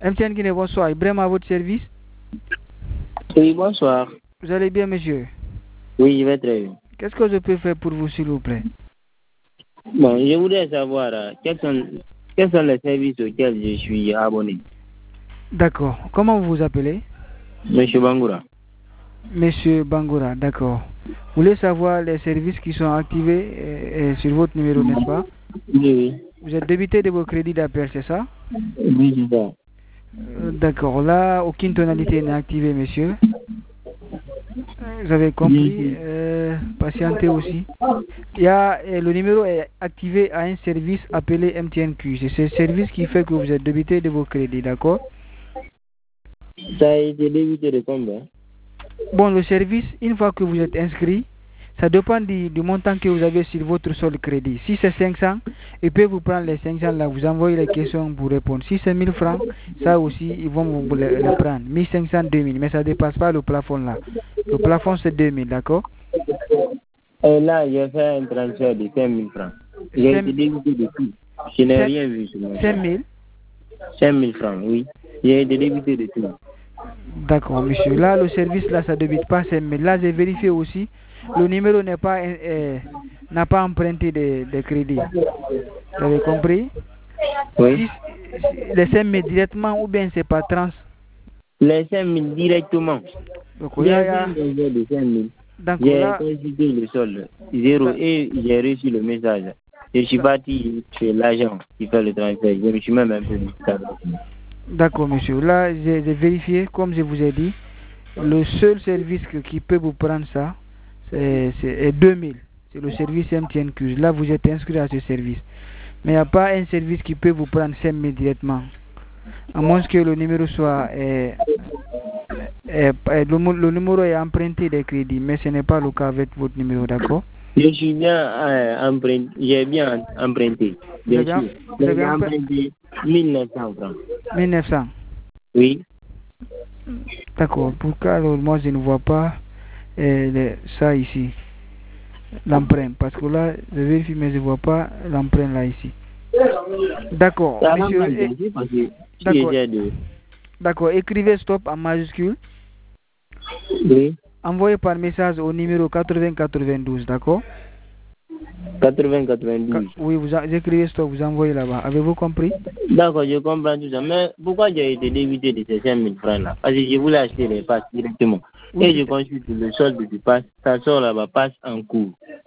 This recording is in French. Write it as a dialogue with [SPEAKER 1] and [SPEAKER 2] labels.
[SPEAKER 1] MTN Guinée, bonsoir. Ibrahim à votre service.
[SPEAKER 2] Oui, bonsoir.
[SPEAKER 1] Vous allez bien, monsieur?
[SPEAKER 2] Oui, je vais très bien.
[SPEAKER 1] Qu'est-ce que je peux faire pour vous, s'il vous plaît?
[SPEAKER 2] Bon, je voudrais savoir quels sont les services auxquels je suis abonné.
[SPEAKER 1] D'accord. Comment vous vous appelez?
[SPEAKER 2] Monsieur Bangoura.
[SPEAKER 1] Monsieur Bangoura, d'accord. Vous voulez savoir les services qui sont activés sur votre numéro, n'est-ce pas?
[SPEAKER 2] Oui.
[SPEAKER 1] Vous êtes débité de vos crédits d'appel, c'est ça?
[SPEAKER 2] Oui, c'est ça.
[SPEAKER 1] D'accord. Là, aucune tonalité n'est activée, monsieur. Vous avez compris? Patientez aussi. Le numéro est activé à un service appelé MTNQ. C'est ce service qui fait que vous êtes débité de vos crédits, d'accord?
[SPEAKER 2] Ça a été débité de combien?
[SPEAKER 1] Bon, le service, une fois que vous êtes inscrit, ça dépend du montant que vous avez sur votre solde crédit. Si c'est 500, ils peuvent vous prendre les 500 là, vous envoyer les questions pour répondre. Si c'est 1000 francs, ça aussi, ils vont vous les prendre. 1500, 2000, mais ça ne dépasse pas le plafond là. Le plafond, c'est 2000, d'accord?
[SPEAKER 2] Et là, j'ai fait un transfert de 5000 francs. J'ai été débité de tout. Je n'ai rien vu sur mon
[SPEAKER 1] 5000?
[SPEAKER 2] 5000 francs, oui. J'ai été débité de tout.
[SPEAKER 1] D'accord, monsieur. Là, le service, là, ça ne débite pas 5000. Là, j'ai vérifié aussi. Le numéro n'a pas emprunté de crédit. Vous avez compris?
[SPEAKER 2] Oui.
[SPEAKER 1] Si, les 5000 directement ou bien c'est par trans?
[SPEAKER 2] Les 5000 directement.
[SPEAKER 1] Donc,
[SPEAKER 2] J'ai fait un transfert de 5000. J'ai consulté le solde 0 et j'ai reçu le message. Je suis parti chez l'agent qui fait le transfert. Je me suis même un peu mis.
[SPEAKER 1] D'accord, monsieur. Là, j'ai vérifié, comme je vous ai dit, le seul service qui peut vous prendre ça, c'est 2000. C'est le service MTNQ. Là, vous êtes inscrit à ce service. Mais il n'y a pas un service qui peut vous prendre 5000 directement. À moins que le numéro soit... le numéro est emprunté des crédits, mais ce n'est pas le cas avec votre numéro, d'accord?
[SPEAKER 2] Je suis bien emprunté. J'ai bien emprunté. Vous avez emprunté 1900 francs.
[SPEAKER 1] 1900?
[SPEAKER 2] Oui.
[SPEAKER 1] D'accord. Pourquoi alors moi je ne vois pas ça ici? L'empreinte. Parce que là, je vérifie, mais je ne vois pas l'empreinte là ici. D'accord. Monsieur. D'accord. Écrivez stop en majuscule.
[SPEAKER 2] Oui.
[SPEAKER 1] Envoyez par message au numéro 8092, d'accord?
[SPEAKER 2] 8092.
[SPEAKER 1] Oui, vous écrivez stop, vous envoyez là-bas. Avez-vous compris?
[SPEAKER 2] D'accord, je comprends tout ça. Mais pourquoi j'ai été débité de ces 5000 francs là? Parce que je voulais acheter les passes directement. Oui, et je consulte le solde du passe, ça sort là-bas, passe en cours.